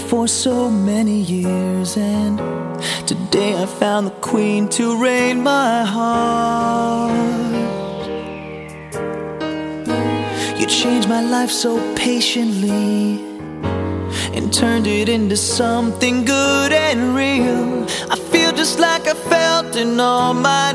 for so many years, and today I found the queen to reign my heart. You changed my life so patiently and turned it into something good and real. I feel just like I felt in all my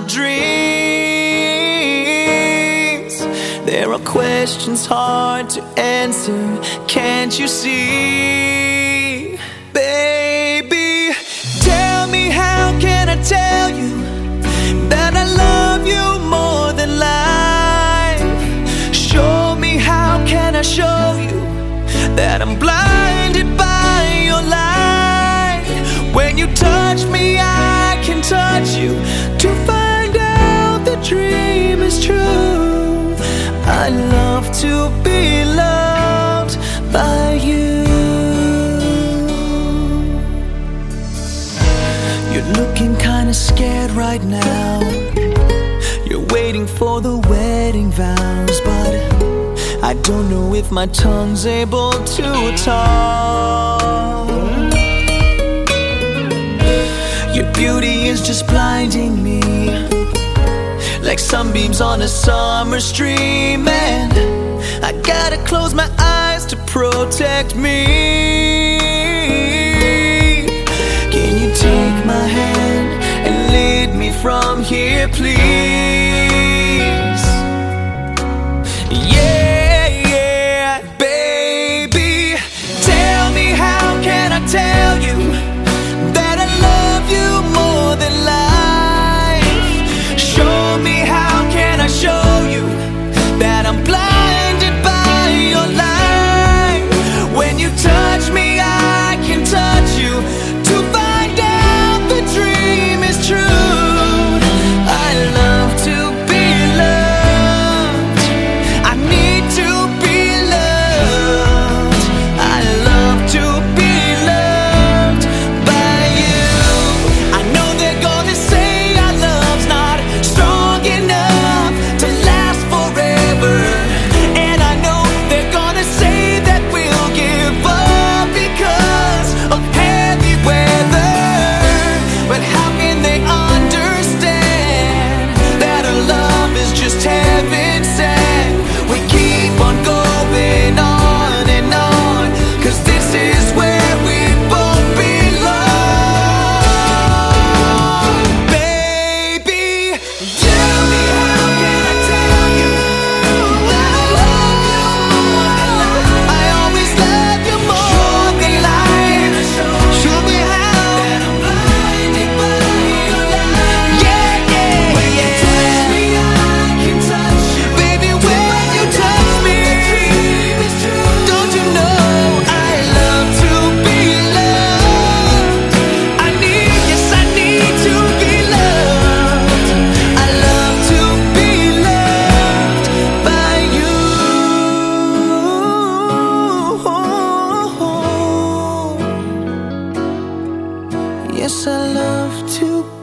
dreams. There are questions hard to answer, can't you see? Baby, tell me, how can I tell you that I love you more than life? Show me, how can I show you that I'm blinded by your light? When you touch me, I can touch you to find out the dream is true. I love to be loved by you. You're looking kinda scared right now. You're waiting for the wedding vows, but I don't know if my tongue's able to talk. Your beauty is just blinding me, like sunbeams on a summer stream, and I gotta close my eyes to protect me. Can you take my hand and lead me from here, please? Yeah, baby, tell me, how can I tell you that I love you more than life? Show me, how can I show you that I'm blinded by your light? When you touch me, I can touch you to find out the dream is true. I love to be loved, I need to be loved. I love to be loved by you. I know they're gonna say our love's not strong enough to last forever, and I know they're gonna say that we'll give up because of heavy weather. But how can they understand that our love is just heaven sent? We keep on going on and on, 'cause this is where we both belong. Baby, tell me, how can I tell you that I love you more than life? I always love you more than life. Show me how that I'm blinded by your light. Yeah, yeah, when you touch me, I can touch you. Baby, when you touch me, don't you know I love to be loved? I need, yes, I need to be loved. I love to be loved by you. Yes, I love to